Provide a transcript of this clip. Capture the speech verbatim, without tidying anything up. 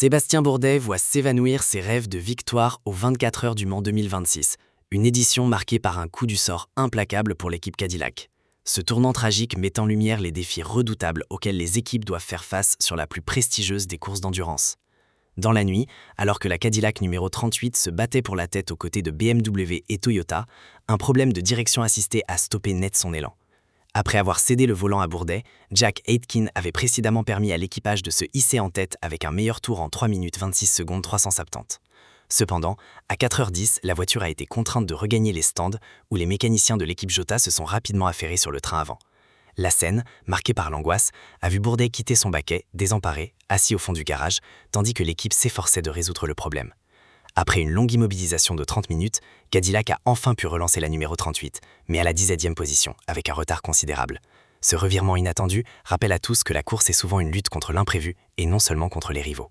Sébastien Bourdet voit s'évanouir ses rêves de victoire aux vingt-quatre heures du Mans deux mille vingt-six, une édition marquée par un coup du sort implacable pour l'équipe Cadillac. Ce tournant tragique met en lumière les défis redoutables auxquels les équipes doivent faire face sur la plus prestigieuse des courses d'endurance. Dans la nuit, alors que la Cadillac numéro trente-huit se battait pour la tête aux côtés de B M W et Toyota, un problème de direction assistée a stoppé net son élan. Après avoir cédé le volant à Bourdet, Jack Aitken avait précédemment permis à l'équipage de se hisser en tête avec un meilleur tour en trois minutes vingt-six secondes trois cent soixante-dix. Cependant, à quatre heures dix, la voiture a été contrainte de regagner les stands où les mécaniciens de l'équipe Jota se sont rapidement affairés sur le train avant. La scène, marquée par l'angoisse, a vu Bourdet quitter son baquet, désemparé, assis au fond du garage, tandis que l'équipe s'efforçait de résoudre le problème. Après une longue immobilisation de trente minutes, Cadillac a enfin pu relancer la numéro trente-huit, mais à la dix-septième position, avec un retard considérable. Ce revirement inattendu rappelle à tous que la course est souvent une lutte contre l'imprévu et non seulement contre les rivaux.